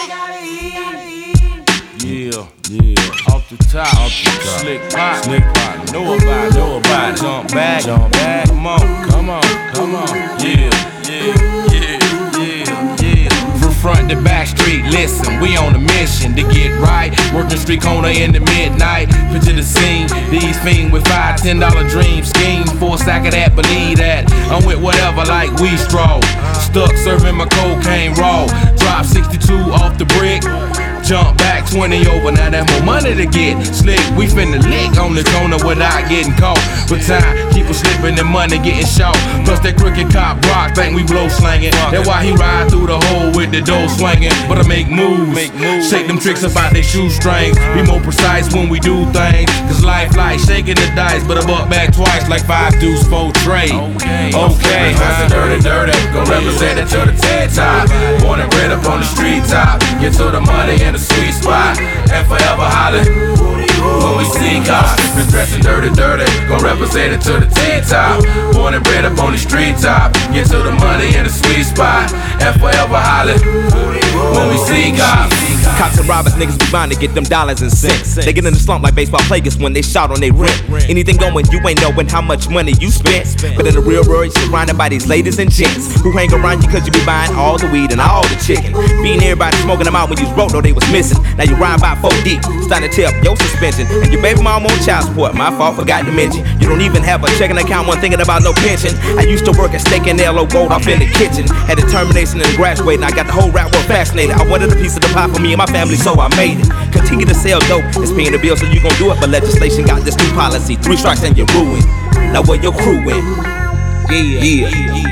Yeah, yeah, off the top, slick pot, know about it, jump back, come on, yeah. From front to back street, listen, we on a mission to get right. Working street corner in the midnight, picture the scene. These fiends with $5, $10 dream scheme. For a sack of that, believe that. I'm with whatever like we stroll. Stuck serving my cocaine raw. Drop 62 off the brick. Jump back 20 over, now that's more money to get. Slick, we finna lick on the corner without getting caught. But time keep us slipping and money getting short. Plus that crooked cop Brock think we blow slanging. That's why he ride through the hole with the dough swinging. But I make moves, shake them tricks about they shoestrings. Be more precise when we do things. Cause life like shaking the dice, but I buck back twice like 5 deuce 4 trade. Okay, dirty, gon' represent it to the TED top. Born and bred up on the street top. Get to the money and the sweet spot, and forever hollering when we see cops. Been dressing dirty, gon' represent it to the T-top. Born and bred up on the street top. Get to the money in the sweet spot, and forever hollering when we see cops. Cops and robbers, niggas be bound to get them dollars and cents. They get in the slump like baseball players when they shout on they rent. Anything going, you ain't knowing how much money you spent. But in the real world, you're surrounded by these ladies and gents who hang around you cause you be buying all the weed and all the chicken. Beating everybody, smoking them out when you wrote, no they was missing. Now you ride by 4 deep, starting to tear up your suspension. And your baby mom on child support, my fault, forgot to mention. You don't even have a checking account, one thinking about no pension. I used to work at Steak and L.O. Gold off in the kitchen. Had determination and graduating, I got the whole rap world fascinated. I wanted a piece of the pie for me and my family, so I made it. Continue to sell dope, it's paying the bill, so you gon' do it. But legislation got this new policy, 3 strikes and you're ruined. Now where your crew went? Yeah.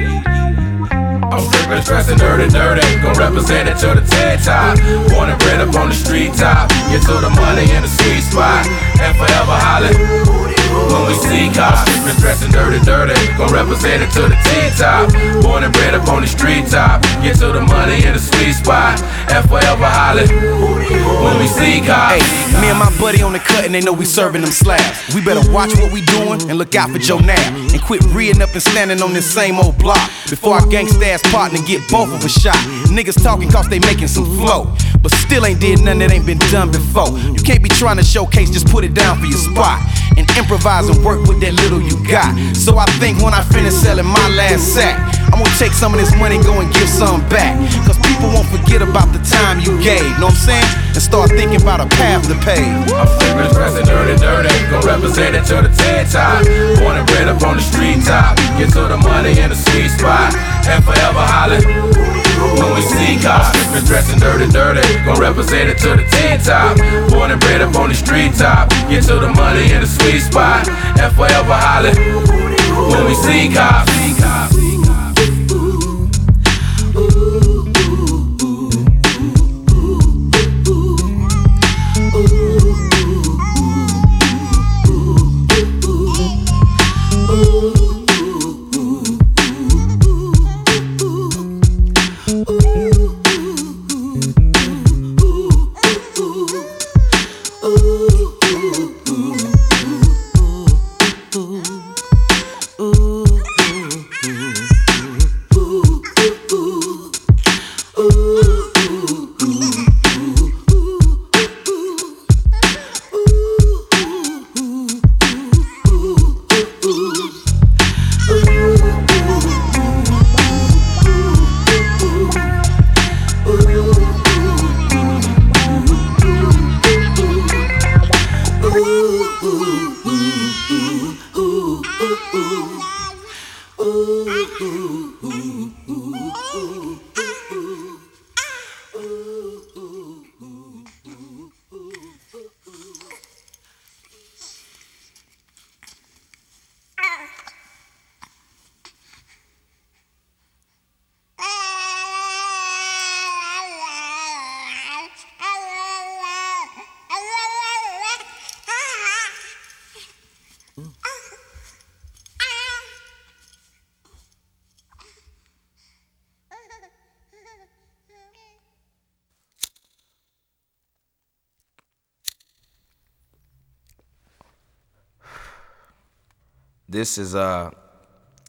I'm strictly dressing dirty, gon' represent it to the TED top. Born and bred up on the street top. Get to the money in the sweet spot, and forever hollering when we see cops. Strictly dressing dirty, gon' represent it to the T-top. Born and bred up on the street top. Get to the money in the sweet spot, and forever hollering when we see cops. Hey, me and my buddy on the cut and they know we serving them slabs. We better watch what we doing and look out for Joe Nab. And quit reading up and standing on this same old block before our gangsta-ass partner get both of us shot. Niggas talking cause they making some flow, but still ain't did nothing that ain't been done before. You can't be trying to showcase, just put it down for your spot. And improvise and work with that little you got. So I think when I finish selling my last sack, I'm gonna take some of this money, go and give some back. Cause people won't forget about the time you gave, know what I'm saying? And start thinking about a path to pay. I'm strictly dressing dirty, gon' represent it to the TED top. Born and bred up on the street top. Get to the money in the sweet spot, and forever hollering when we see cops. Strictly dressing dirty, gon' represent it to the T-top. Born and bred up on the street top. Get to the money in the sweet spot, and forever hollering when we see cops. This is a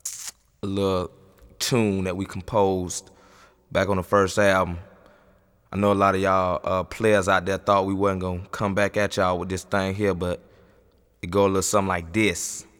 little tune that we composed back on the first album. I know a lot of y'all players out there thought we wasn't gonna come back at y'all with this thing here, but it go a little something like this.